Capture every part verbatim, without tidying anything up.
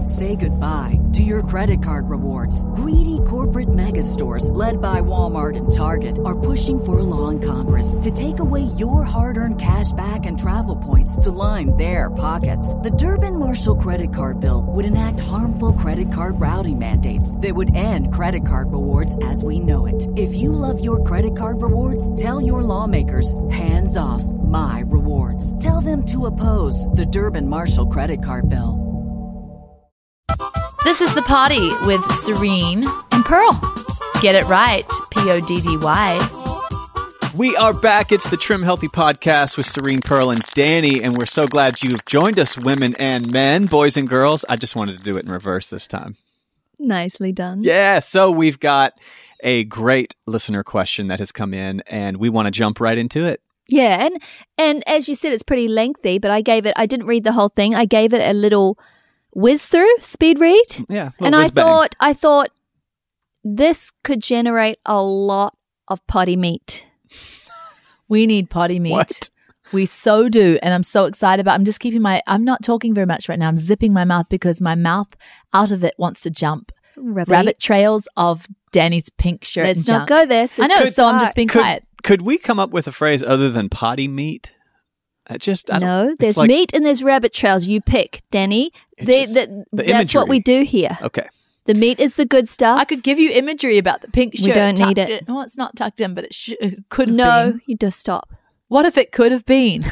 Say goodbye to your credit card rewards. Greedy corporate mega stores, led by Walmart and Target, are pushing for a law in Congress to take away your hard-earned cash back and travel points to line their pockets. The Durbin-Marshall credit card bill would enact harmful credit card routing mandates that would end credit card rewards as we know it. If you love your credit card rewards, tell your lawmakers, hands off my rewards. Tell them to oppose the Durbin-Marshall credit card bill. This is The Party with Serene and Pearl. Get it right, P O D D Y. We are back. It's the Trim Healthy Podcast with Serene, Pearl, and Danny, and we're so glad you've joined us, women and men, boys and girls. I just wanted to do it in reverse this time. Nicely done. Yeah, so we've got a great listener question that has come in, and we want to jump right into it. Yeah, and and as you said, it's pretty lengthy, but I gave it, I didn't read the whole thing. I gave it a little whiz through, speed read. Yeah, and I thought, I thought this could generate a lot of potty meat. We need potty meat. What? We so do, and I'm so excited about. I'm just keeping my. I'm not talking very much right now. I'm zipping my mouth because my mouth out of it wants to jump. Rabbit, Rabbit trails of Danny's pink shirt. Let's and not junk. go there. I know, so I'm just being Could, quiet. could we come up with a phrase other than potty meat? I just I no, don't, there's like, meat and there's rabbit trails. You pick, Danny. The, just, the, the that's what imagery. we do here. Okay. The meat is the good stuff. I could give you imagery about the pink shirt. We don't need tucked it. In. Well, it's not tucked in, but it, sh- it could have no, been. you just stop. What if it could have been?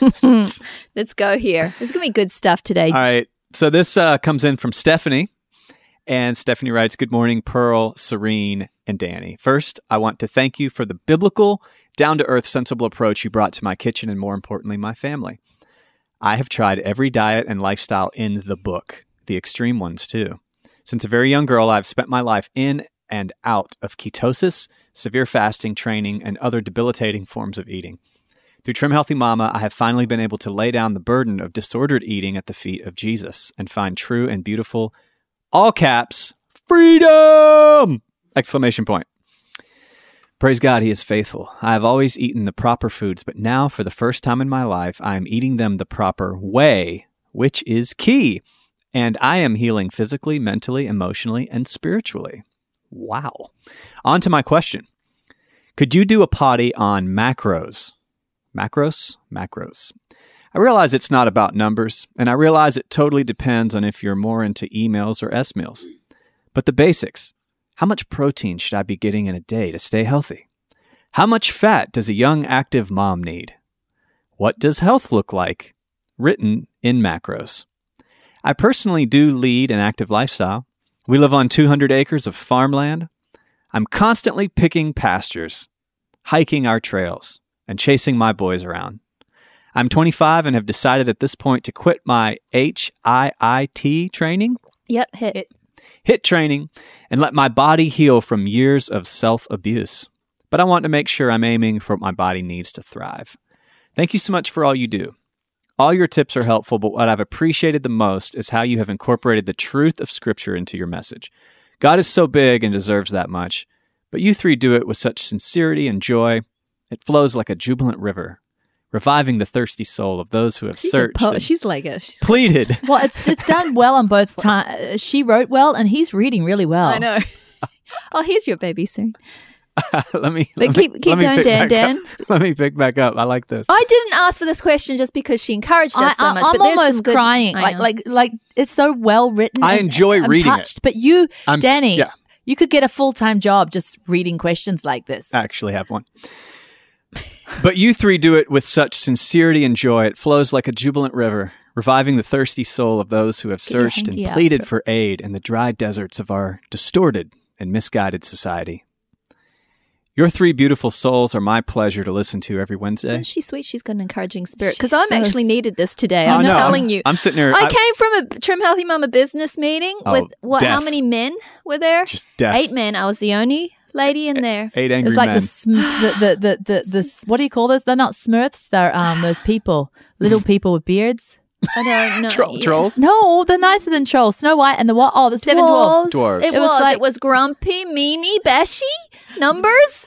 Let's go here. There's going to be good stuff today. All right. So this uh, comes in from Stephanie. And Stephanie writes, "Good morning, Pearl, Serene, and Danny. First, I want to thank you for the biblical, down-to-earth, sensible approach you brought to my kitchen and, more importantly, my family. I have tried every diet and lifestyle in the book, the extreme ones, too. Since a very young girl, I've spent my life in and out of ketosis, severe fasting, training, and other debilitating forms of eating. Through Trim Healthy Mama, I have finally been able to lay down the burden of disordered eating at the feet of Jesus and find true and beautiful, all caps, freedom! Exclamation point. Praise God, He is faithful. I have always eaten the proper foods, but now, for the first time in my life, I am eating them the proper way, which is key. And I am healing physically, mentally, emotionally, and spiritually. Wow. On to my question. Could you do a potty on macros? Macros? Macros. I realize it's not about numbers, and I realize it totally depends on if you're more into E-meals or S-meals. But the basics. How much protein should I be getting in a day to stay healthy? How much fat does a young, active mom need? What does health look like? Written in macros. I personally do lead an active lifestyle. We live on two hundred acres of farmland. I'm constantly picking pastures, hiking our trails, and chasing my boys around. I'm twenty-five and have decided at this point to quit my H I I T training. Yep, hit it. HIIT training, and let my body heal from years of self-abuse. But I want to make sure I'm aiming for what my body needs to thrive. Thank you so much for all you do. All your tips are helpful, but what I've appreciated the most is how you have incorporated the truth of Scripture into your message. God is so big and deserves that much, but you three do it with such sincerity and joy. It flows like a jubilant river, reviving the thirsty soul of those who have She's searched po- and she's like a... She's pleaded. Well, it's it's done well on both times. She wrote well, and he's reading really well. I know. Oh, here's your baby soon. let me. But let keep me, keep let me going, pick Dan. back Dan. up. Let me pick back up. I like this. I didn't ask for this question just because she encouraged us so I, much. I'm but there's almost some good, crying. I Like, know. like, like, it's so well written. I and enjoy I'm reading it. touched, But you, I'm t- Danny, yeah. you could get a full time job just reading questions like this. I actually have one. But you three do it with such sincerity and joy. It flows like a jubilant river, reviving the thirsty soul of those who have Get your searched and hanky up. pleaded for aid in the dry deserts of our distorted and misguided society. Your three beautiful souls are my pleasure to listen to every Wednesday. Isn't she sweet? She's got an encouraging spirit. She's Because I'm so actually s- needed this today. Oh, I'm no, telling I'm- you. I'm sitting there. I I- came from a Trim Healthy Mama business meeting Oh, with what? How death. many men were there? Just death. Eight men. I was the only lady in there. Eight angry It's like men. the, sm- the, the, the, the, the, s- what do you call those? They're not Smurfs. They're um those people, little people with beards. I don't know. Tro- yeah. Trolls? No, they're nicer than trolls. Snow White and the what? Oh, the seven dwarfs. Dwarves. It It was was. like- it was grumpy, meanie, bashy. numbers.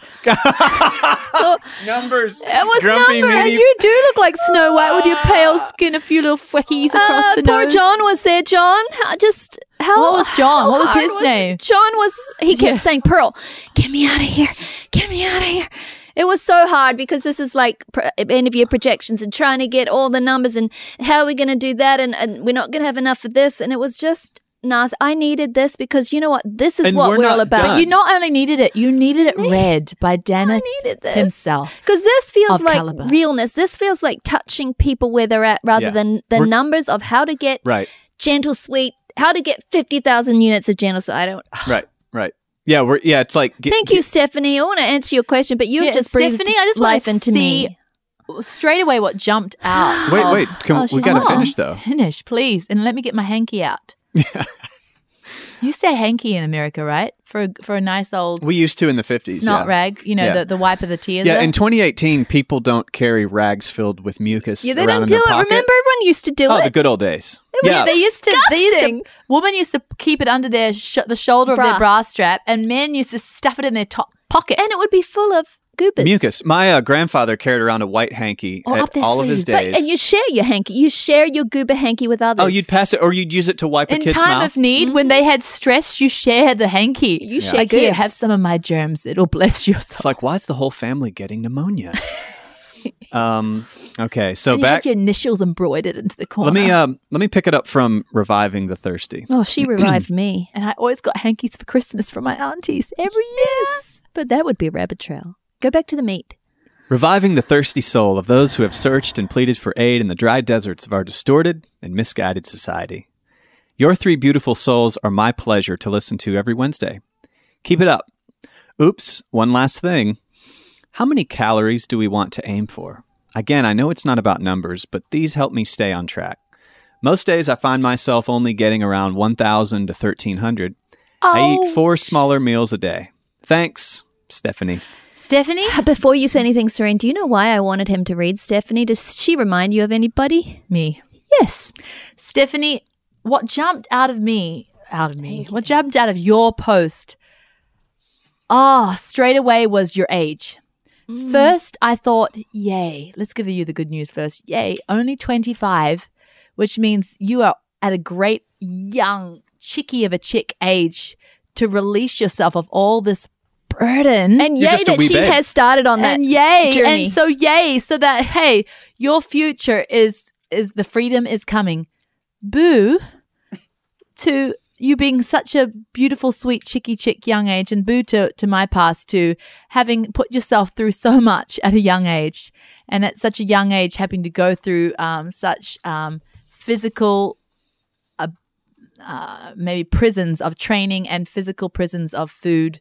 So, Numbers. it was Grumpy numbers. meaty- You do look like Snow White with your pale skin, a few little fleckies across Uh, the poor nose. John was there. John, how, just how? What was John? how What was hard his name? John was. He kept Yeah. saying, "Pearl, get me out of here! Get me out of here!" It was so hard because this is like pr- end of year projections and trying to get all the numbers and how are we going to do that and, and we're not going to have enough of this and it was just nice. I needed this because you know what? This is And what we're we're not all about. done. You not only needed it, you needed it read by Dana I needed this himself. because this feels Of like caliber. realness. This feels like touching people where they're at rather Yeah. than the We're- numbers of how to get Right, gentle sweet, how to get fifty thousand units of gentle sweet. I don't. right, right. Yeah, we're yeah. It's like get, Thank you, Stephanie. I want to answer your question, but you've Yeah, just breathed Stephanie, I just wanna life into see me. straight away what jumped out. Wait, of- wait. Can, Oh, we she's got to not. finish though. Finish, please, and let me get my hanky out. You say hanky in America, right? For a, for a nice old We used to in the fifties. snot Yeah. rag, you know, Yeah. the, the wipe of the tears. Yeah, there. in twenty eighteen, people don't carry rags filled with mucus Yeah, they around don't in do their it. pocket. Remember, everyone used to do Oh, it. the good old days. was yeah, they used to, they used to, disgusting. women used to keep it under their sh- the shoulder of Bra. their bra strap, and men used to stuff it in their top pocket. and it would be full of goobers. mucus. My uh, grandfather carried around a white hanky Oh, up at their all of his sleeve. days. But, and you share your hanky. You share your goober hanky with others. oh, you'd pass it, or you'd use it to wipe a in kid's time mouth. of need, when they had stress, you share the hanky. You share like, here, goobs. have some of my germs. It'll bless your soul. It's like, why is the whole family getting pneumonia? um. Okay, so and you back. had your initials embroidered into the corner. Let me um. Let me pick it up from Reviving the Thirsty. Oh, she revived me. and I always got hankies for Christmas from my aunties every year. But that would be a rabbit trail. Go back to the meat. Reviving the thirsty soul of those who have searched and pleaded for aid in the dry deserts of our distorted and misguided society. Your three beautiful souls are my pleasure to listen to every Wednesday. Keep it up. Oops, one last thing. How many calories do we want to aim for? Again, I know it's not about numbers, but these help me stay on track. Most days I find myself only getting around one thousand to thirteen hundred. I Oh. eat four smaller meals a day. Thanks, Stephanie. Stephanie? Before you say anything, Serene, do you know why I wanted him to read Stephanie? Does she remind you of anybody? Me. Yes. Stephanie, what jumped out of me, out of me, what jumped out of your post, oh, straight away was your age. First, I thought, yay, let's give you the good news first. Yay, only twenty-five, which means you are at a great young chickie of a chick age to release yourself of all this burden. And You're yay just a that wee she babe. has started on that and yay journey. and so yay so that hey, your future is is the freedom is coming. Boo to you being such a beautiful, sweet, chicky chick young age, and boo to, to my past to having put yourself through so much at a young age, and at such a young age having to go through um, such um, physical uh, uh, maybe prisons of training and physical prisons of food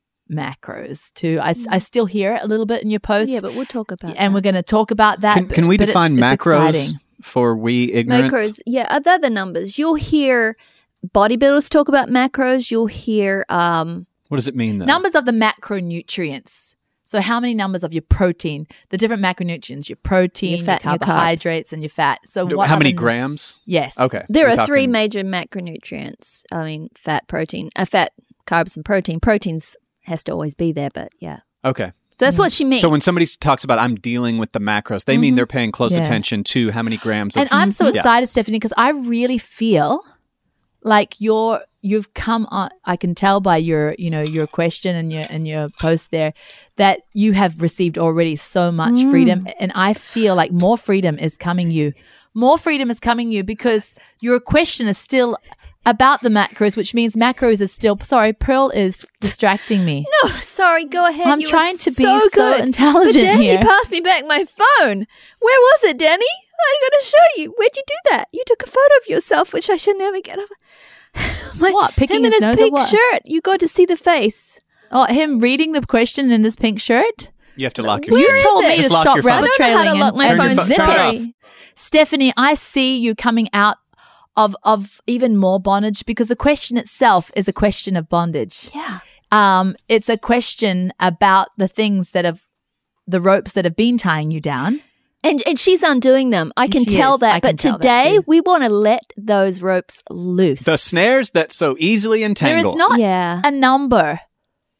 macros too. I, I still hear it a little bit in your post. yeah, but we'll talk about and that. we're going to talk about that. Can, can we but it's- define it's macros exciting. for we ignorant? macros. Yeah, other the numbers. You'll hear bodybuilders talk about macros. You'll hear um What does it mean, though? Numbers of the macronutrients. So how many numbers of your protein, the different macronutrients, your protein, Your fat your and your carbs. carbohydrates, and your fat. So what How many other- grams? Yes. Okay. there We're are three talking- major macronutrients. I mean, fat, protein, uh, fat, carbs, and protein. Proteins has to always be there, but yeah. Okay. So that's what she means. So when somebody talks about I'm dealing with the macros, they mean they're paying close Yeah. attention to how many grams of And I'm so Yeah. excited, Stephanie, because I really feel like you're you've come on. I can tell by your you know your question and your and your post there that you have received already so much Mm. freedom, and I feel like more freedom is coming you. More freedom is coming you because your question is still about the macros, which means macros is still. Sorry, Pearl is distracting me. No, sorry, go ahead. I'm You were trying to be so so good. intelligent but Danny here. passed me back my phone. Where was it, Danny? I'm going to show you. Where'd you do that? You took a photo of yourself, which I should never get over. My, What, picking him in his his nose or pink what? shirt. You got to see the face. Oh, him reading the question in his pink shirt. You have to lock your Where You is told it? me Just to lock stop your phone. rabbit I don't know how to trailing lock and, my and Turn your phone. phone- zip turn it it. off. Stephanie, I see you coming out of of even more bondage because the question itself is a question of bondage. Yeah. Um, it's a question about the things that have the ropes that have been tying you down. And and she's undoing them. I can She tell is. that. I can but tell that today too. we want to let those ropes loose. The snares that so easily There entangle. is not Yeah. a number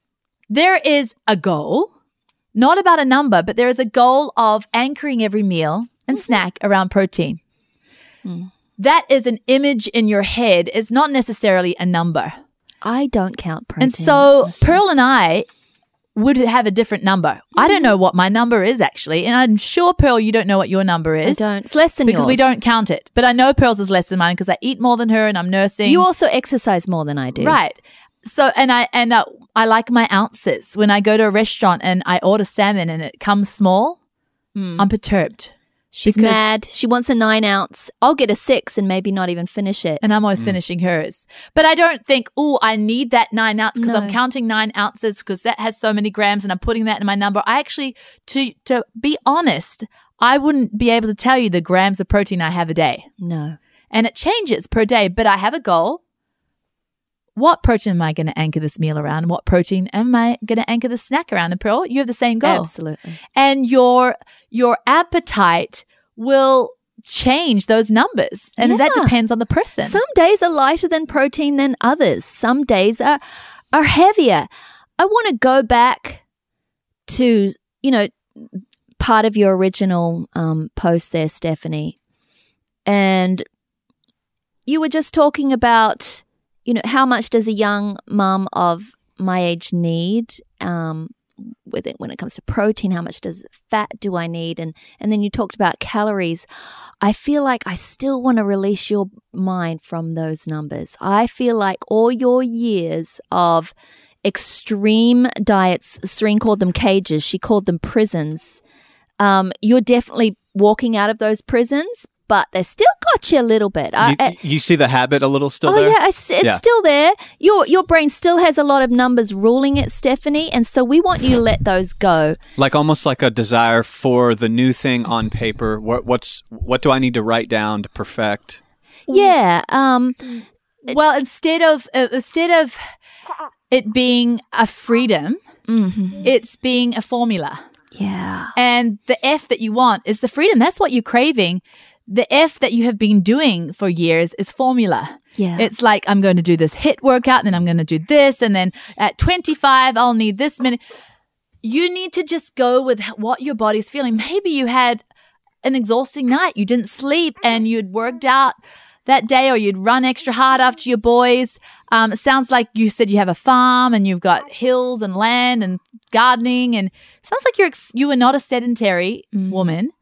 there is a goal, not about a number, but there is a goal of anchoring every meal and snack around protein. Mm. That is an image in your head. It's not necessarily a number. I don't count protein. And so Listen. Pearl and I would have a different number. I don't know what my number is actually. And I'm sure, Pearl, you don't know what your number I is. don't. It's less than Because yours. we don't count it. But I know Pearl's is less than mine because I eat more than her and I'm nursing. You also exercise more than I do. Right. So, and I, and uh, I like my ounces. When I go to a restaurant and I order salmon and it comes small, I'm perturbed. She's Because- mad. She wants a nine ounce. I'll get a six and maybe not even finish it. And I'm always finishing hers. But I don't think, oh, I need that nine ounce because I'm No. counting nine ounces because that has so many grams and I'm putting that in my number. I actually, to to be honest, I wouldn't be able to tell you the grams of protein I have a day. No. And it changes per day, but I have a goal. What protein am I going to anchor this meal around? What protein am I going to anchor the snack around? And Pearl, you have the same goal. Absolutely. And your your appetite will change those numbers. And that Yeah. depends on the person. Some days are lighter than protein than others. Some days are are heavier. I want to go back to, you know, part of your original um, post there, Stephanie. And you were just talking about, you know, how much does a young mum of my age need um, with it when it comes to protein? How much does fat do I need? And and then you talked about calories. I feel like I still want to release your mind from those numbers. I feel like all your years of extreme diets, Serene called them cages, she called them prisons. Um, you're definitely walking out of those prisons, but they still got you a little bit. I, You, I, you see the habit a little still oh there? yeah, I s it's Yeah. still there. Your your brain still has a lot of numbers ruling it, Stephanie, and so we want you to let those go. Like almost like a desire for the new thing on paper. What what's what do I need to write down to perfect? Yeah. Um. well, instead of uh, instead of it being a freedom, mhm. it's being a formula. Yeah. And the F that you want is the freedom. That's what you're craving. The F that you have been doing for years is formula. Yeah. It's like, I'm going to do this HIIT workout, and then I'm going to do this, and then at twenty-five, I'll need this many. You need to just go with what your body's feeling. Maybe you had an exhausting night. You didn't sleep, and you'd worked out that day, or you'd run extra hard after your boys. Um, it sounds like you said you have a farm, and you've got hills and land and gardening, and it sounds like you're ex- you are not a sedentary woman,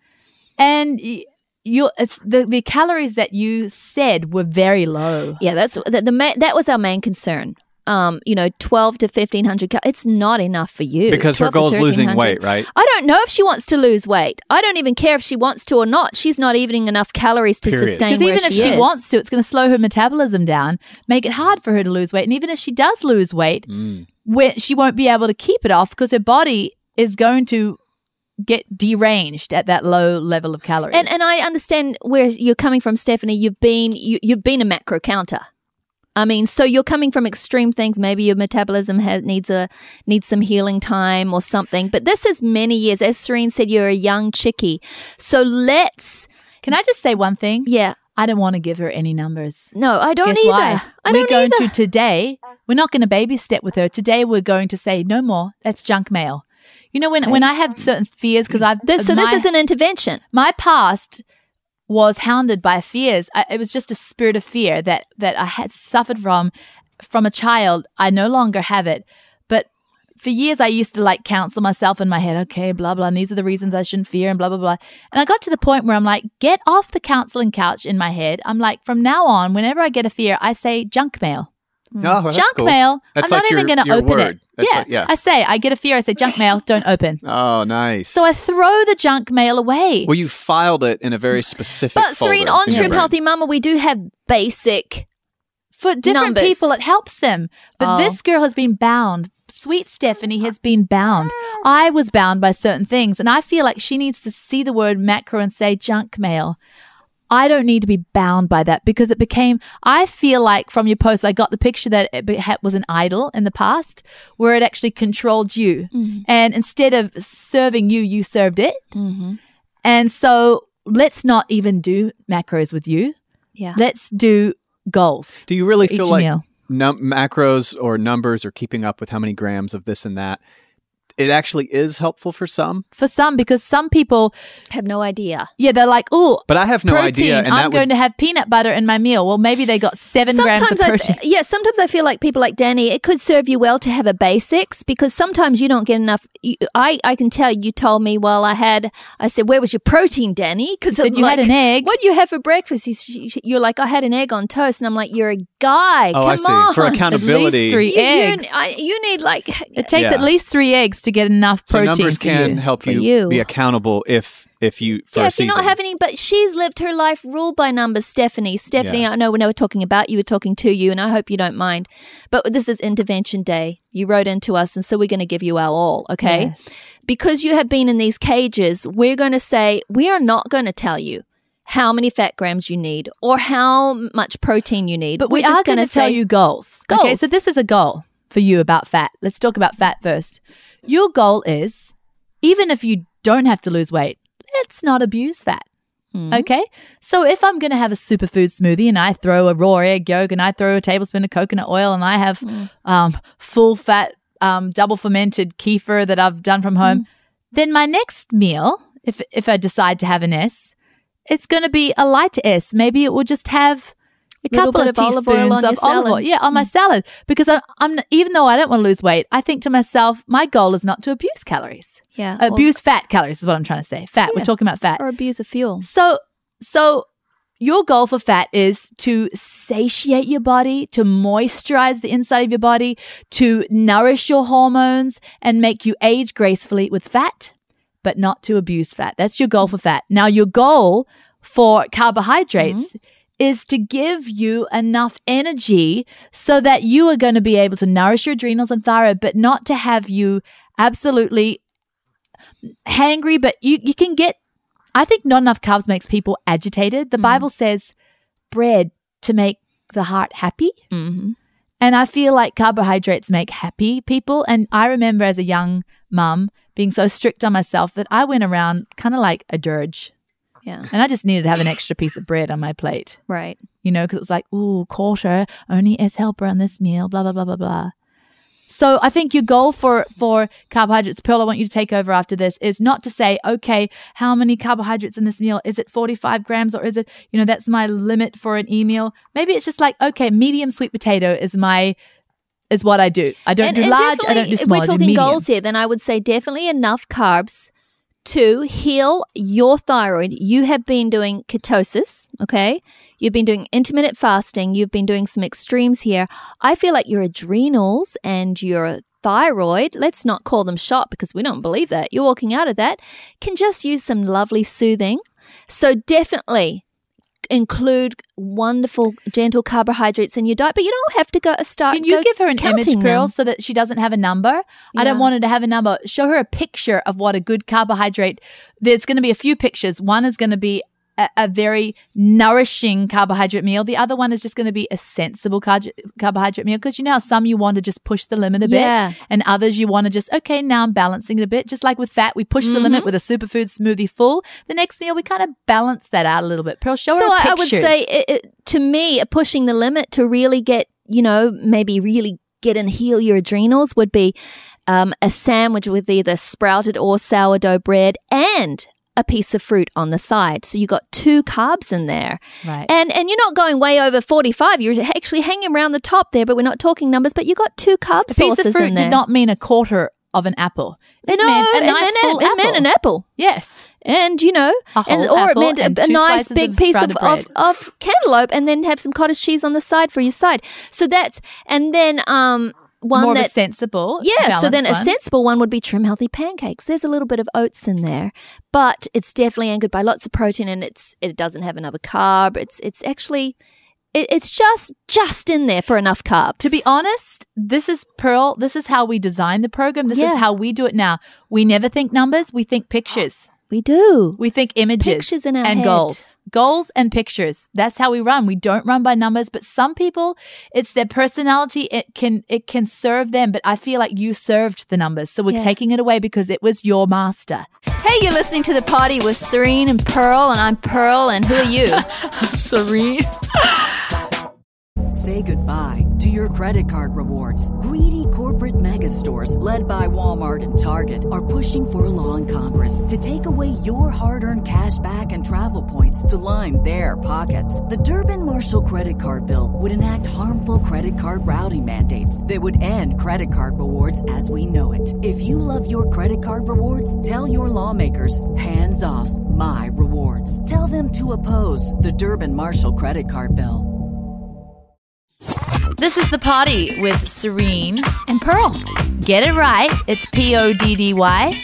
and y- you it's the the calories that you said were very low. Yeah, that's the, the ma- that was our main concern. Um, you know, twelve to fifteen hundred. Cal- it's not enough for you Because her twelve to goal is losing thirteen hundred. weight, right? I don't know if she wants to lose weight. I don't even care if she wants to or not. She's not eating enough calories to Period. sustain Because where even if she she is. wants to, it's going to slow her metabolism down, make it hard for her to lose weight. And even if she does lose weight, Mm. where she won't be able to keep it off because her body is going to get deranged at that low level of calories. And and I understand where you're coming from, Stephanie. You've been you, you've been a macro counter. I mean, so you're coming from extreme things. Maybe your metabolism has, needs a needs some healing time or something. But this is many years. As Serene said, you're a young chickie. So let's, Can I just say one thing? yeah. I don't want to give her any numbers. No, I don't Guess either. why? I we're don't going either. to today, we're not going to baby step with her. Today we're going to say, no more. That's junk mail. You know, when, when I have certain fears, because I've This, so my, this is an intervention. my past was hounded by fears. I, it was just a spirit of fear that that I had suffered from from a child. I no longer have it, but for years I used to like counsel myself in my head. Okay, blah blah. And these are the reasons I shouldn't fear, and blah blah blah. And I got to the point where I'm like, get off the counseling couch in my head. I'm like, from now on, whenever I get a fear, I say junk mail. Oh, that's junk cool. mail. That's I'm like not even your- going to your open word. it. That's Yeah. like- yeah. I say, I get a fear. I say, junk mail, don't open. Oh, nice. So I throw the junk mail away. well, you filed it in a very specific. But Serene, folder on in your Trim brain. Healthy Mama, we do have basic. For different Numbers. people, it helps them. But Oh. this girl has been bound. Sweet Stephanie has been bound. I was bound by certain things. And I feel like she needs to see the word macro and say junk mail. I don't need to be bound by that because it became, I feel like from your post, I got the picture that it be- ha- was an idol in the past where it actually controlled you. And instead of serving you, you served it. Mm-hmm. And so let's not even do macros with you. Yeah. Let's do goals. Do you really for feel each like? meal. num- macros or numbers or keeping up with how many grams of this and that, it actually is helpful for some. For some, because some people, Have no idea. yeah, they're like, oh, But I have no protein, idea. And I'm that going would, to have peanut butter in my meal. Well, maybe they got seven grams of Sometimes I, protein. yeah, sometimes I feel like people like Danny, it could serve you well to have a basics because sometimes you don't get enough. You, I, I can tell you told me, well, I had, I said, where was your protein, Danny? Because You said you had an egg. What do you have for breakfast? You, sh- you're like, I had an egg on toast. And I'm like, you're a guy. oh, Come I see. on. For At accountability. least three You, you, eggs. I, you need like, It takes Yeah. at least three eggs to get enough So protein. numbers for can you. help For you, you. be accountable if if you for yeah, a if you're season. not having, but she's lived her life ruled by numbers, Stephanie. Stephanie, Yeah. I know when I were talking about you, were talking to you, and I hope you don't mind. But this is intervention day. You wrote into us, and so we're going to give you our all, okay? Yeah. Because you have been in these cages, we're going to say, we are not going to tell you how many fat grams you need or how much protein you need. But we're we just are going to say, tell you goals. Okay, Goals. so this is a goal for you about fat. Let's talk about fat first. Your goal is, even if you don't have to lose weight, let's not abuse fat. Mm-hmm. Okay? So if I'm going to have a superfood smoothie and I throw a raw egg yolk and I throw a tablespoon of coconut oil and I have Mm. um, full fat, um, double fermented kefir that I've done from home, then my next meal, if if I decide to have an S, it's going to be a light S. Maybe it will just have a Little couple bit of of olive oil teaspoons on your of olive oil. salad. Yeah, on my salad. Because I, I'm even though I don't want to lose weight, I think to myself, my goal is not to abuse calories. yeah, or- Abuse fat calories is what I'm trying to say. Fat. We're Yeah. talking about fat. or abuse of fuel. So, so your goal for fat is to satiate your body, to moisturize the inside of your body, to nourish your hormones and make you age gracefully with fat, but not to abuse fat. That's your goal for fat. Now, your goal for carbohydrates is to give you enough energy so that you are going to be able to nourish your adrenals and thyroid, but not to have you absolutely hangry, but you, you can get, I think not enough carbs makes people agitated. The Bible says bread to make the heart happy. Mm-hmm. And I feel like carbohydrates make happy people. And I remember as a young mum being so strict on myself that I went around kind of like a dirge. Yeah, And I just needed to have an extra piece of bread on my plate, right. you know, because it was like, ooh, quarter, only S helper on this meal, blah, blah, blah, blah, blah. So I think your goal for, for carbohydrates, Pearl, I want you to take over after this, is not to say, okay, how many carbohydrates in this meal? Is it forty-five grams or is it, you know, that's my limit for an e-meal? Maybe it's just like, okay, medium sweet potato is my, is what I do. I don't And- do and large, I don't definitely, do small, If I we're do talking medium. goals here, then I would say definitely enough carbs to heal your thyroid. You have been doing ketosis, okay? You've been doing intermittent fasting. You've been doing some extremes here. I feel like your adrenals and your thyroid, let's not call them shot because we don't believe that. You're walking out of that, can just use some lovely soothing. So definitely include wonderful, gentle carbohydrates in your diet, but you don't have to go start. Can you go give her an image, counting Pearl, them. so that she doesn't have a number? I don't Yeah. want her to have a number. Show her a picture of what a good carbohydrate. There's going to be a few pictures. One is going to be a, a very nourishing carbohydrate meal. The other one is just going to be a sensible car- carbohydrate meal because you know how some you want to just push the limit a bit, Yeah. and others you want to just okay. Now I'm balancing it a bit. Just like with fat, we push the limit with a superfood smoothie full. The next meal we kind of balance that out a little bit. Pearl, show her So I, I pictures. would say, it, it, to me, pushing the limit to really get, you know, maybe really get and heal your adrenals would be um, a sandwich with either sprouted or sourdough bread and a piece of fruit on the side. So you got two carbs in there. Right. And and you're not going way over forty-five. You're actually hanging around the top there, but we're not talking numbers, but you got two carb a piece sources of fruit in there. did not mean a quarter of an apple. It no, meant a it, nice meant, full it apple. meant an apple. Yes. And, you know, A and, whole or apple it meant and a, a two nice slices big of piece of, sprouted of, bread. of cantaloupe and then have some cottage cheese on the side for your side. So that's, and then um one More of a that, sensible. yeah, so then a balanced one. sensible one would be trim healthy pancakes. There's a little bit of oats in there, but it's definitely anchored by lots of protein and it's it doesn't have another carb. It's it's actually, it, it's just, just in there for enough carbs. To be honest, this is Pearl. This is how we design the program. This Yeah. is how we do it now. We never think numbers. We think pictures. we do. We think images Pictures in our and head. goals. Goals and pictures. That's how we run. We don't run by numbers, but some people, it's their personality. It can it can serve them, but I feel like you served the numbers. So we're Yeah. taking it away because it was your master. Hey, you're listening to The Party with Serene and Pearl, and I'm Pearl, and who are you? Serene. Say goodbye to your credit card rewards. Greedy corporate mega stores, led by Walmart and Target, are pushing for a law in Congress to take away your hard-earned cash back and travel points to line their pockets. The Durbin-Marshall credit card bill would enact harmful credit card routing mandates that would end credit card rewards as we know it. If you love your credit card rewards, tell your lawmakers, hands off my rewards. Tell them to oppose the Durbin-Marshall credit card bill. This is The Party with Serene. And Pearl. Get it right. It's P O D D Y.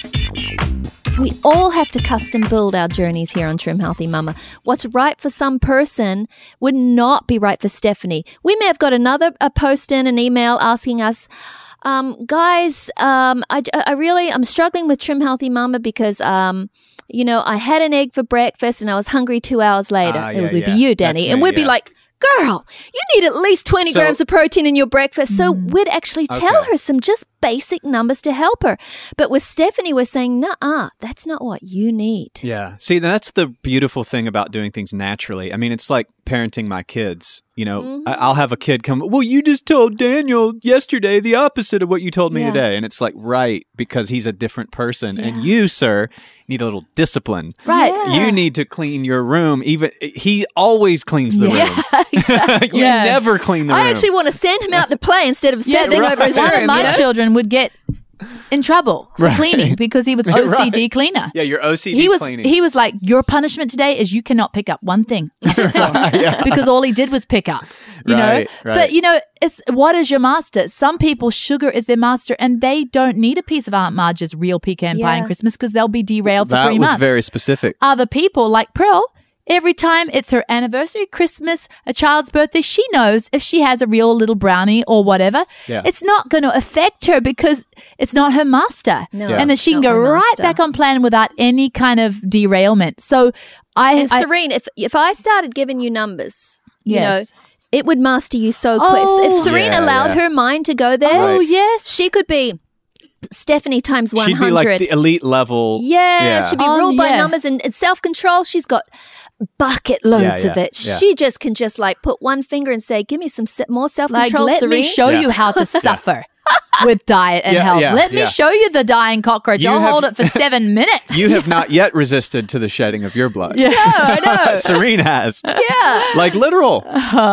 We all have to custom build our journeys here on Trim Healthy Mama. What's right for some person would not be right for Stephanie. We may have got another a post in, an email asking us, um, guys, um, I, I really, I'm struggling with Trim Healthy Mama because, um, you know, I had an egg for breakfast and I was hungry two hours later. Ah, it yeah, would yeah. be you, Danny. That's and me, we'd be yeah. like, girl, you need at least twenty So- grams of protein in your breakfast. So we'd actually tell Okay. her some just basic numbers to help her. But with Stephanie, we're saying, nah, that's not what you need. Yeah. See, that's the beautiful thing about doing things naturally. I mean, it's like parenting my kids. You know, Mm-hmm. I- I'll have a kid come, well, you just told Daniel yesterday the opposite of what you told me Yeah. today. And it's like, right, because he's a different person. And you, sir, need a little discipline. Right. Yeah. You need to clean your room. Even he always cleans the Yeah. room. Exactly. You Yeah. never clean the I room. actually want to send him out to play instead of Yes, sending over his one room. of my you know? children would get in trouble for Right. cleaning because he was O C D Right. cleaner. yeah, your O C D He was cleaning. he was like, your punishment today is you cannot pick up one thing off the floor because all he did was pick up. You know, Right, right. but you know, it's what is your master? Some people, sugar is their master, and they don't need a piece of Aunt Marge's real pecan pie Yeah. on Christmas because they'll be derailed for that three was months. very specific. Other people, like Pearl, every time it's her anniversary, Christmas, a child's birthday, she knows if she has a real little brownie or whatever, Yeah. it's not going to affect her because it's not her master. No, Yeah. And then she can not go her right master. back on plan without any kind of derailment. So I, And I Serene, if if I started giving you numbers, you Yes. know, it would master you so quick. Oh. If Serene Yeah, allowed yeah. her mind to go there, oh Right. yes, she could be Stephanie times one She'd hundred. be like the elite level. Yeah, Yeah. she'd be Oh, ruled by yeah. numbers and, and self-control. She's got bucket loads Yeah, of yeah, it. yeah. She just can just like put one finger and say, give me some se- more like self-control, let Serene. me show Yeah. you how to suffer with diet and Yeah, health. yeah, let me yeah. show you the dying cockroach. You I'll have- hold it for seven minutes. You have not yet resisted to the shedding of your blood. yeah, I know. Serene has. yeah. Like literal.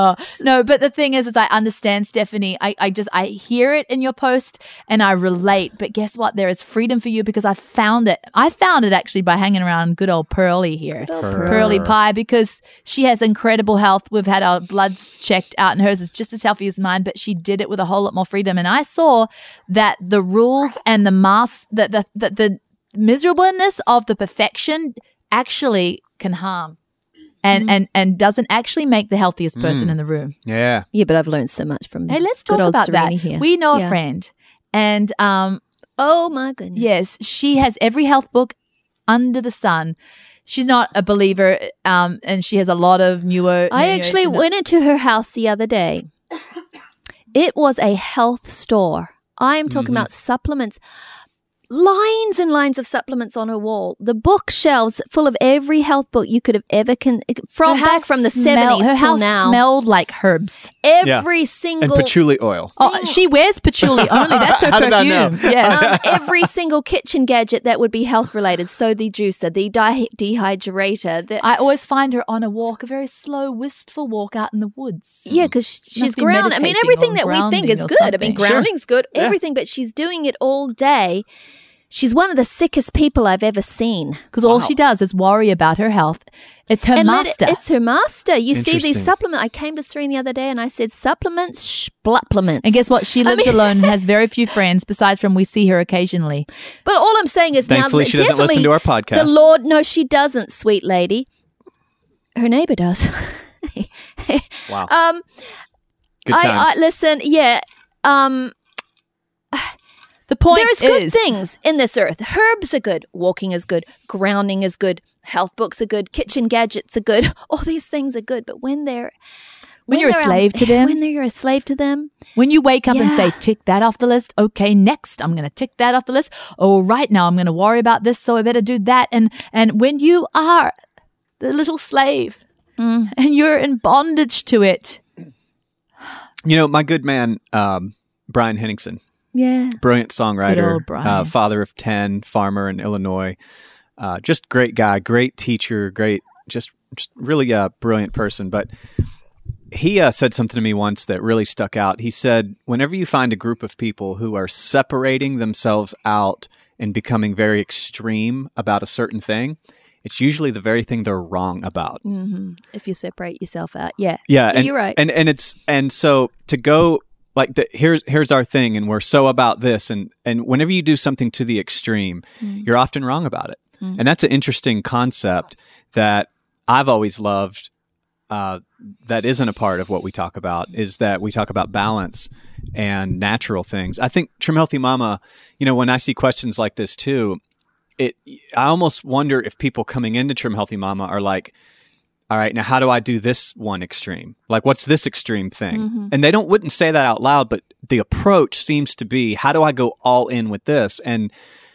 No, but the thing is, is I understand, Stephanie. I, I just, I hear it in your post and I relate. But guess what? There is freedom for you because I found it. I found it actually by hanging around good old Pearly here. Pearly Pie, because she has incredible health. We've had our bloods checked out and hers is just as healthy as mine, but she did it with a whole lot more freedom. And I saw that the rules and the mass, the, the, the, the miserableness of the perfection actually can harm. And, and and doesn't actually make the healthiest person in the room. Yeah. Yeah, but I've learned so much from Hey, let's good talk old about that. Serena here. We know Yeah. a friend, and um, Oh my goodness. yes, she has every health book under the sun. She's not a believer, um, and she has a lot of newer. I newer- actually went into her house the other day. It was a health store. I am talking about supplements. Lines and lines of supplements on her wall. The bookshelves full of every health book you could have ever con- from Her back house from the smell- seventies her till house now. smelled like herbs. every And single patchouli oil. Oh, she wears patchouli only. That's her How did I know? perfume. Yeah. um, every single kitchen gadget that would be health related. So the juicer, the di- dehydrator, the I always find her on a walk, a very slow, wistful walk out in the woods. yeah, because she's be grounded. I mean, meditating everything or that we think grounding is or good. I mean, something. Sure. grounding's good, Yeah. everything, but she's doing it all day. She's one of the sickest people I've ever seen. Because all she does is worry about her health. It's her And let it- master. it's her master. You see these Interesting. supplements. I came to Serene the other day and I said, supplements, supplements. and guess what? She lives mean- alone and has very few friends, besides from we see her occasionally. But all I'm saying is Thankfully, now, she doesn't listen definitely to our podcast. The Lord, no, she doesn't, sweet lady. Her neighbor does. Wow. Um, Good I, times. I listen. Yeah. Um, The point there's good is, things in this earth. Herbs are good. Walking is good. Grounding is good. Health books are good. Kitchen gadgets are good. All these things are good. But when they're When you're a they're slave to them. when you're a slave to them, when you wake up and say, Yeah. tick that off the list. Okay, next, I'm going to tick that off the list. Oh, right now, I'm going to worry about this, so I better do that. And and when you are the little slave Mm. and you're in bondage to it, You know, my good man, um, Brian Henningsen, Yeah. brilliant songwriter, Good old Brian. uh, father of ten, farmer in Illinois. Uh, just great guy, great teacher, great, just, just really a brilliant person. But he uh, said something to me once that really stuck out. He said, whenever you find a group of people who are separating themselves out and becoming very extreme about a certain thing, it's usually the very thing they're wrong about. hmm If you separate yourself out. Yeah. Yeah, and, you're right. And and it's and so to go like the, here's here's our thing, and we're so about this, and and whenever you do something to the extreme, Mm. you're often wrong about it, and that's an interesting concept that I've always loved. Uh, that isn't a part of what we talk about is that we talk about balance and natural things. I think Trim Healthy Mama, you know, when I see questions like this too, it I almost wonder if people coming into Trim Healthy Mama are like, all right, now how do I do this one extreme? Like, what's this extreme thing? Mm-hmm. And they don't wouldn't say that out loud, but the approach seems to be, how do I go all in with this? And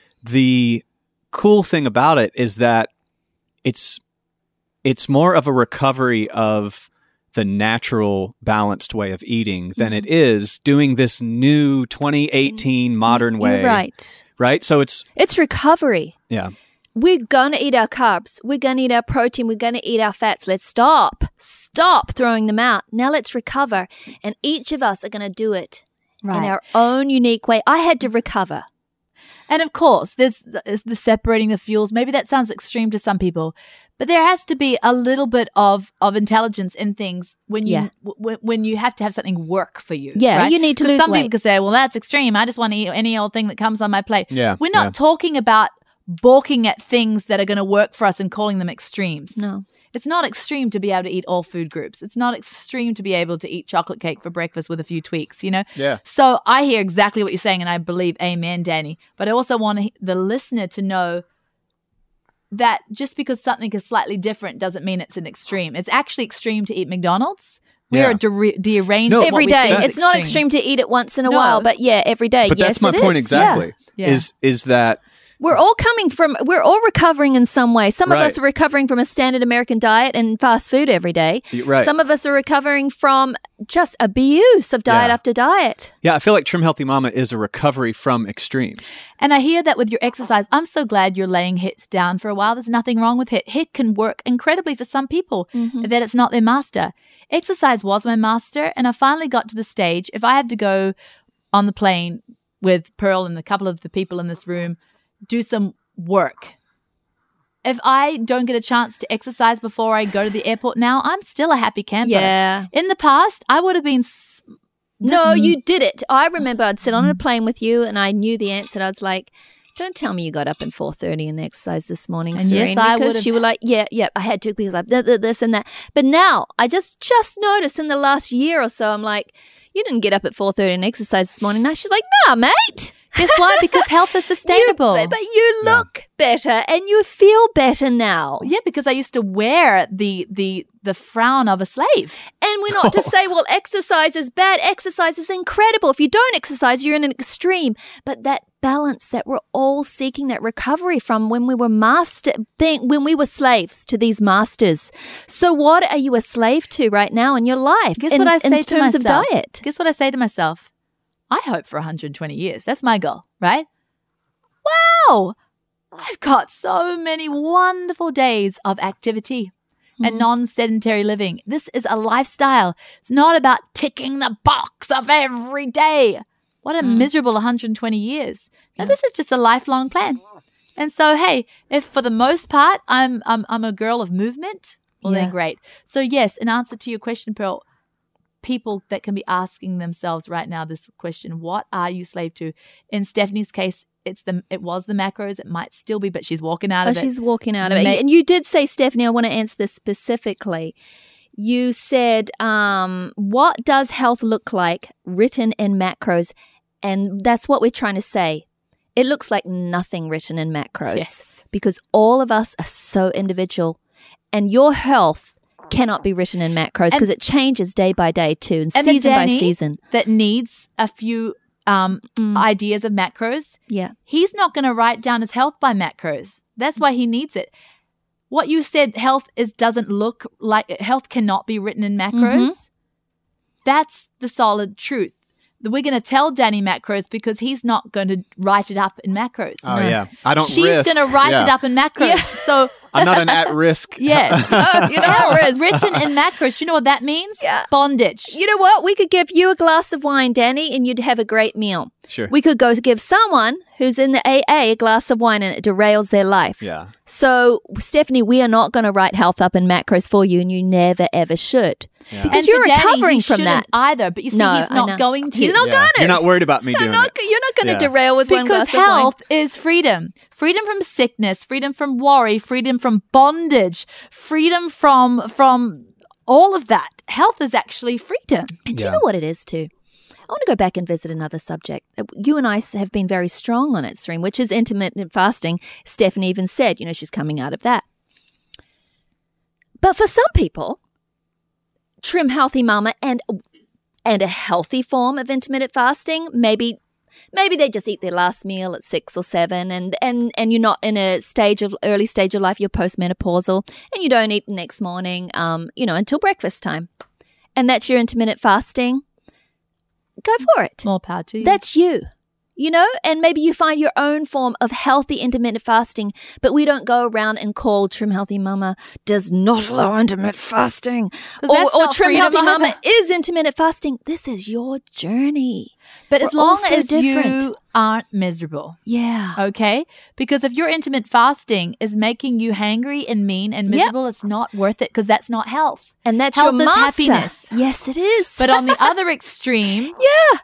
the cool thing about it is that it's it's more of a recovery of the natural, balanced way of eating than Mm-hmm. it is doing this new twenty eighteen modern way. You're right. Right? So it's, It's recovery. yeah. We're going to eat our carbs. We're going to eat our protein. We're going to eat our fats. Let's stop. Stop throwing them out. Now let's recover. And each of us are going to do it in Right. our own unique way. I had to recover. And of course, there's the, there's the separating the fuels. Maybe that sounds extreme to some people, but there has to be a little bit of, of intelligence in things when you Yeah. w- when you have to have something work for you. Yeah, right? you need to 'Cause lose some weight. people could say, "Well, that's extreme. I just want to eat any old thing that comes on my plate." Yeah, We're not yeah. talking about balking at things that are going to work for us and calling them extremes. No. It's not extreme to be able to eat all food groups. It's not extreme to be able to eat chocolate cake for breakfast with a few tweaks, you know? Yeah. So I hear exactly what you're saying, and I believe amen, Danny. But I also want to, the listener to know that just because something is slightly different doesn't mean it's an extreme. It's actually extreme to eat McDonald's. We Yeah. are de- deranged. No, at what Every we day. think is It's not extreme to eat it once in a No. while, but yeah, every day. But yes, that's my it point is. exactly. Yeah. Is is that We're all coming from, we're all recovering in some way. Some Right. of us are recovering from a standard American diet and fast food every day. You're right. Some of us are recovering from just abuse of diet Yeah. after diet. Yeah, I feel like Trim Healthy Mama is a recovery from extremes. And I hear that with your exercise. I'm so glad you're laying H I I T down for a while. There's nothing wrong with H I I T. H I I T can work incredibly for some people, that it's not their master. Exercise was my master, and I finally got to the stage. If I had to go on the plane with Pearl and a couple of the people in this room, do some work. If I don't get a chance to exercise before I go to the airport now, I'm still a happy camper. Yeah. In the past, I would have been. S- No, just- you did it. I remember I'd sit on a plane with you and I knew the answer. I was like, don't tell me you got up at four thirty and exercised this morning, And yes, Serene. I because would've- she was like, yeah, yeah, I had to because I've th- th- this and that. But now I just just noticed in the last year or so, I'm like, you didn't get up at four thirty and exercise this morning. Now she's like, nah, mate. Guess why? Because health is sustainable. You, but you look better and you feel better now. Yeah, because I used to wear the the the frown of a slave. And we're not to say, well, exercise is bad. Exercise is incredible. If you don't exercise, you're in an extreme. But that balance that we're all seeking, that recovery from when we were master thing, when we were slaves to these masters. So what are you a slave to right now in your life? Guess in, what I say in to terms myself? of diet? Guess what I say to myself? I hope for one hundred twenty years. That's my goal, right? Wow! I've got so many wonderful days of activity and non-sedentary living. This is a lifestyle. It's not about ticking the box of every day. What a miserable one hundred twenty years. Now, this is just a lifelong plan. And so, hey, if for the most part I'm I'm I'm a girl of movement, well Yeah. then great. So yes, in answer to your question, Pearl, people that can be asking themselves right now this question: what are you slave to? In Stephanie's case, it's the it was the macros. It might still be, but she's walking out Oh, of it. she's walking out of it. Ma- And you did say, Stephanie, I want to answer this specifically. You said, um, what does health look like written in macros? And that's what we're trying to say. It looks like nothing written in macros Yes. because all of us are so individual. And your health cannot be written in macros because it changes day by day too and, And the season by Danny season. that needs a few um, ideas of macros. Yeah. He's not going to write down his health by macros. That's why he needs it. What you said, health is doesn't look like health cannot be written in macros. Mhm. That's the solid truth. We're going to tell Danny macros because he's not going to write it up in macros. Oh, yeah. I don't She's risk. going to write yeah. it up in macros. Yeah. So, I'm not an at-risk. yes. Oh, you know how it is. Written in macros. You know what that means? Yeah. Bondage. You know what? We could give you a glass of wine, Danny, and you'd have a great meal. Sure. We could go give someone who's in the A A a glass of wine and it derails their life. Yeah. So, Stephanie, we are not going to write health up in macros for you, and you never, ever should. Yeah. Because And you're for Danny, recovering he from shouldn't that. either. But you see, No, he's I not know. going to. He's not Yeah. going to. You're not worried about me doing not, it. You're not going to Yeah. derail with one Because glass of wine. health is freedom. Freedom from sickness, freedom from worry, freedom from bondage, freedom from from all of that. Health is actually freedom. And do Yeah. you know what it is too? I want to go back and visit another subject. Uh, You and I s- have been very strong on it, Serene, which is intermittent fasting. Stephanie even said, you know, she's coming out of that. But for some people, Trim Healthy Mama and and a healthy form of intermittent fasting, maybe maybe they just eat their last meal at six or seven, and and and you're not in a stage of early stage of life, you're postmenopausal, and you don't eat the next morning, um, you know, until breakfast time, and that's your intermittent fasting. Go for it. More power to you. That's you. You know, and maybe you find your own form of healthy intermittent fasting, but we don't go around and call Trim Healthy Mama does not allow intermittent fasting. 'Cause Or, that's or not Trim freedom Healthy Mama either. is intermittent fasting. This is your journey. But as We're all long so as different. you aren't miserable, Yeah. okay? Because if your intermittent fasting is making you hangry and mean and Yep. miserable, it's not worth it because that's not health. And that's Health your is master. happiness. Yes, it is. But on the other extreme, yeah.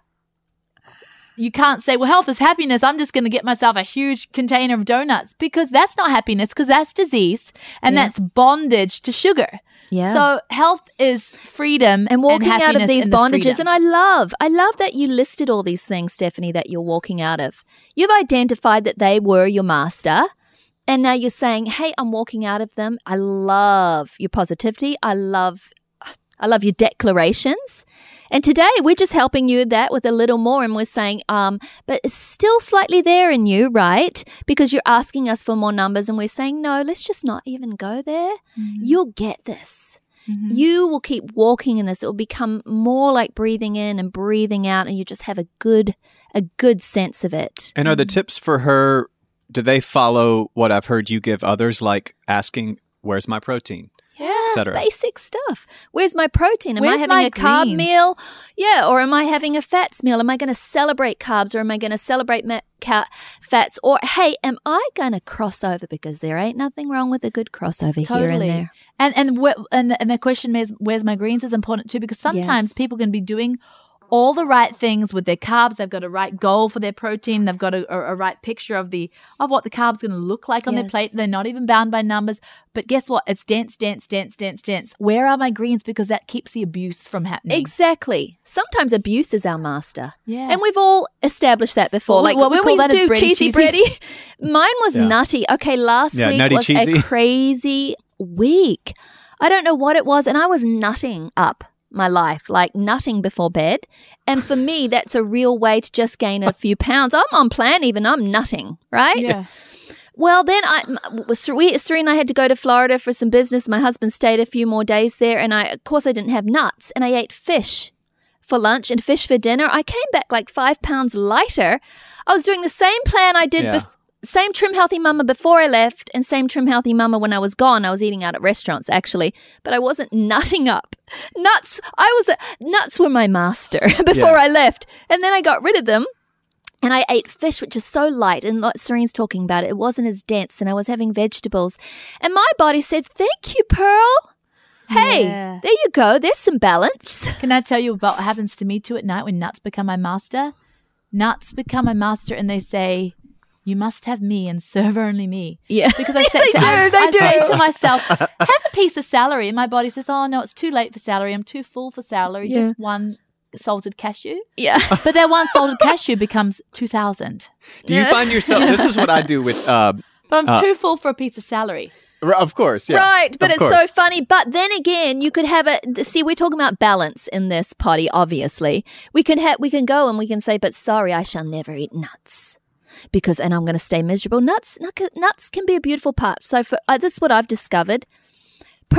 you can't say, well, health is happiness. I'm just going to get myself a huge container of donuts because that's not happiness because that's disease and Yeah. that's bondage to sugar. Yeah. So health is freedom and walking out of happiness these in the bondages. freedom. And I love, I love that you listed all these things, Stephanie, that you're walking out of. You've identified that they were your master. And now you're saying, hey, I'm walking out of them. I love your positivity. I love, I love your declarations. And today we're just helping you that with a little more. And we're saying, um, but it's still slightly there in you, right? Because you're asking us for more numbers and we're saying, no, let's just not even go there. You'll get this. Mhm. You will keep walking in this. It will become more like breathing in and breathing out, and you just have a good, a good sense of it. And are the tips for her, do they follow what I've heard you give others, like asking, where's my protein? Yeah, cetera. basic stuff. Where's my protein? Am I Where's having my a carb greens? meal? Yeah, or am I having a fats meal? Am I going to celebrate carbs, or am I going to celebrate ma- ca- fats? Or hey, am I going to cross over? Because there ain't nothing wrong with a good crossover here and Totally. there. And and wh- and and the question is, where's my greens is important too because sometimes Yes. people can be doing all the right things with their carbs. They've got a right goal for their protein. They've got a, a, a right picture of the of what the carb's going to look like on their Yes. plate. They're not even bound by numbers. But guess what? It's dense, dense, dense, dense, dense. Where are my greens? Because that keeps the abuse from happening. Exactly. Sometimes abuse is our master. Yeah. And we've all established that before. What we- like what we when call we that is do bready cheesy cheesy. bready. Mine was Yeah. nutty. Okay, last Yeah, week nutty was cheesy. a crazy week. I don't know what it was, and I was nutting up my life, like nutting before bed. And for me, that's a real way to just gain a few pounds. I'm on plan even. I'm nutting, right? Yes. Well, then I, m- we, Serene and I had to go to Florida for some business. My husband stayed a few more days there, and I, of course, I didn't have nuts, and I ate fish for lunch and fish for dinner. I came back like five pounds lighter. I was doing the same plan I did, Yeah. bef- same Trim Healthy Mama before I left, and same Trim Healthy Mama when I was gone. I was eating out at restaurants actually, but I wasn't nutting up. Nuts, I was nuts were my master before Yeah. I left, and then I got rid of them. And I ate fish, which is so light. And like Serene's talking about it, it wasn't as dense. And I was having vegetables. And my body said, thank you, Pearl. Hey, Yeah. there you go. There's some balance. Can I tell you about what happens to me too at night when nuts become my master? Nuts become my master and they say, you must have me and serve only me. Yeah. Because I, say, They to, do, I, they I do. say to myself, have a piece of celery. And my body says, oh, no, it's too late for celery. I'm too full for celery. Yeah. Just one salted cashew. Yeah. But that one salted cashew becomes two thousand. Do you find yourself, this is what I do with, uh, But I'm Uh, too full for a piece of celery. r- of course, yeah. Right, but Of it's course. so funny. But then again, you could have a see. We're talking about balance in this potty. Obviously, we can have we can go and we can say, "But sorry, I shall never eat nuts because, and I'm going to stay miserable." Nuts, nuts can be a beautiful part. So for uh, this is what I've discovered. Pearl,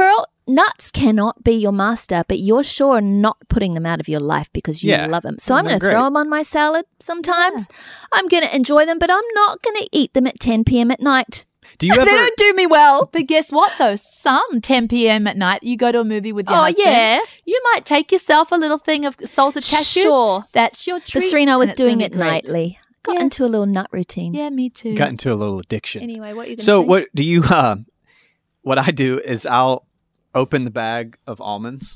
nuts cannot be your master, but you're sure not putting them out of your life because you Yeah. love them. So I'm They're going to throw great. them on my salad sometimes. I'm going to enjoy them, but I'm not going to eat them at ten p.m. at night. Do you They ever? don't do me well. But guess what, though? Some ten p.m. at night, you go to a movie with your Oh, husband. yeah. You might take yourself a little thing of salted cashews. Sure. That's your treat. But Serena, I and was it's gonna doing be it great. nightly. Got Yeah. into a little nut routine. Yeah, me too. Got into a little addiction. Anyway, what are you going to So say? what do you? Uh, what I do is I'll open the bag of almonds,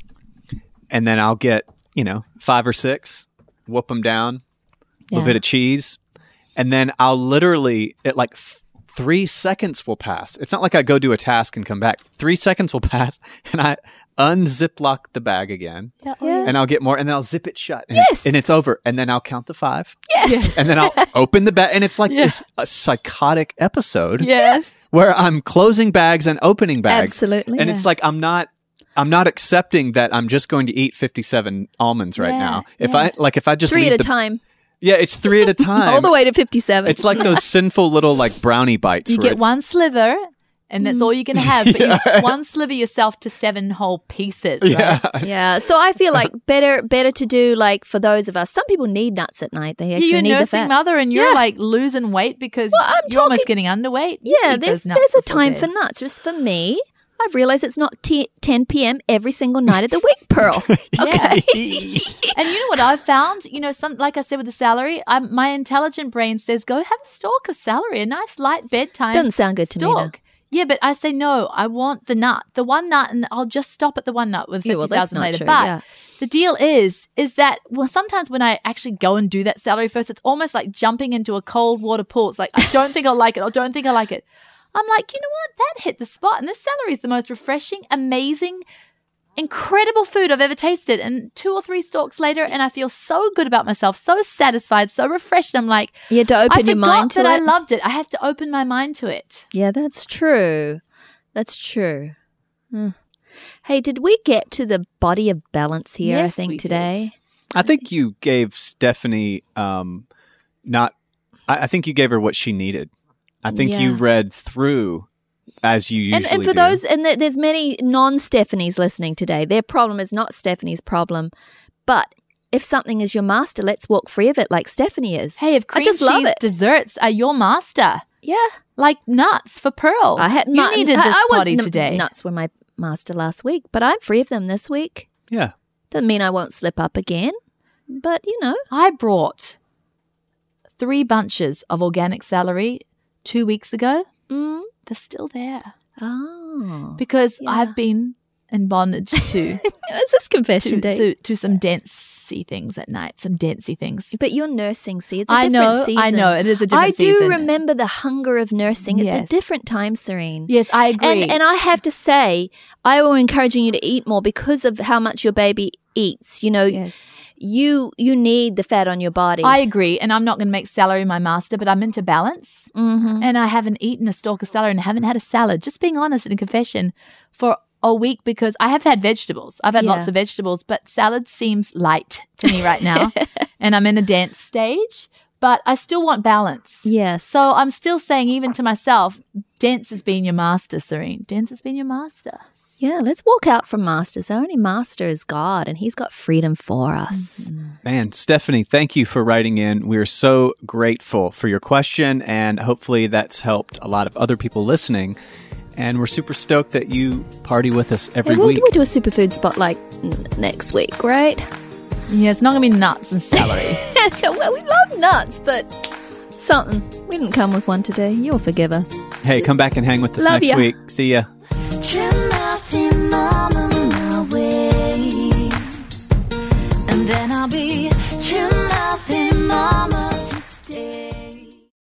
and then I'll get you know five or six, whoop them down, a Yeah. little bit of cheese, and then I'll literally at like th- three seconds will pass. It's not like I go do a task and come back. Three seconds will pass, and I unzip lock the bag again, Yeah, oh, Yeah. yeah. and I'll get more, and then I'll zip it shut, and, Yes. it's, and it's over, and then I'll count to five, Yes. and then I'll open the bag, and it's like Yeah. this a psychotic episode Yes. where I'm closing bags and opening bags. Absolutely. And it's like I'm not I'm not accepting that I'm just going to eat fifty-seven almonds right Yeah, now. If yeah. I like if I just Three leave at a the, time. Yeah, it's three at a time. All the way to fifty-seven. It's like those sinful little like brownie bites. You where get it's- one sliver, and that's all you're going to have. But you s- one sliver yourself to seven whole pieces. Right? Yeah. Yeah, so I feel like better better to do like for those of us. Some people need nuts at night. They actually You're a need the nursing fat. mother, and you're Yeah. like losing weight because Well, I'm you're almost talking- getting underweight. You Yeah, eat there's those nuts there's a before time bed. for nuts. Just for me, I've realized it's not t- ten p.m. every single night of the week, Pearl. Okay. And you know what I've found? You know, some like I said with the celery, I'm, my intelligent brain says go have a stalk of celery, a nice light bedtime. Doesn't sound good to me, though. stalk. Yeah, but I say no. I want the nut, the one nut, and I'll just stop at the one nut with Yeah, fifty well, thousand that's not later. true, But yeah. the deal is, is that well, sometimes when I actually go and do that celery first, it's almost like jumping into a cold water pool. It's like I don't think I'll like it. I don't think I like it. I'm like, you know what? That hit the spot. And this celery is the most refreshing, amazing, incredible food I've ever tasted. And two or three stalks later, and I feel so good about myself, so satisfied, so refreshed. I'm like, You had to I open forgot your mind to that I it. loved it. I have to open my mind to it. Yeah, that's true. That's true. Hmm. Hey, did we get to the body of balance here, I Yes, think, we today? I think you gave Stephanie um not I, I think you gave her what she needed. I think you Yeah. read through as you usually And, and for do. those, and th- there's many non-Stephanies listening today, their problem is not Stephanie's problem. But if something is your master, let's walk free of it like Stephanie is. Hey, if I cream just cheese love it. desserts are your master, Yeah. like nuts for Pearl. I had you mutton. needed I- this I was potty n- today. Nuts were my master last week, but I'm free of them this week. Yeah. Doesn't mean I won't slip up again, but you know. I brought three bunches of organic celery two weeks ago. Mm. They're still there Oh. because Yeah. I've been in bondage to Is this confession to, day? to, to some densey things at night, some densey things. But you're nursing, see, it's a I different know, season. I know, it is a different I do season. remember the hunger of nursing. It's a Yes. different time, Serene. Yes, I agree. And and I have to say, I will encouraging you to eat more because of how much your baby eats. You know, yes. you you need the fat on your body. I agree, and I'm not going to make celery my master, but I'm into balance. Mhm. And I haven't eaten a stalk of celery and I haven't had a salad, just being honest in confession, for a week because I have had vegetables. I've had Yeah. lots of vegetables, but salad seems light to me right now. And I'm in a dance stage, but I still want balance. Yes. So I'm still saying, even to myself, dance has been your master, Serene. Dance has been your master. yeah, let's walk out from masters. Our only master is God, and He's got freedom for us. Man, Stephanie, thank you for writing in. We're so grateful for your question, and hopefully that's helped a lot of other people listening. And we're super stoked that you party with us every Hey, we'll, week. we'll do a superfood spotlight n- next week, right? Yeah, it's not going to be nuts and celery. Well, we love nuts, but something. We didn't come with one today. You'll forgive us. Hey, come back and hang with us Love next ya. week. See ya.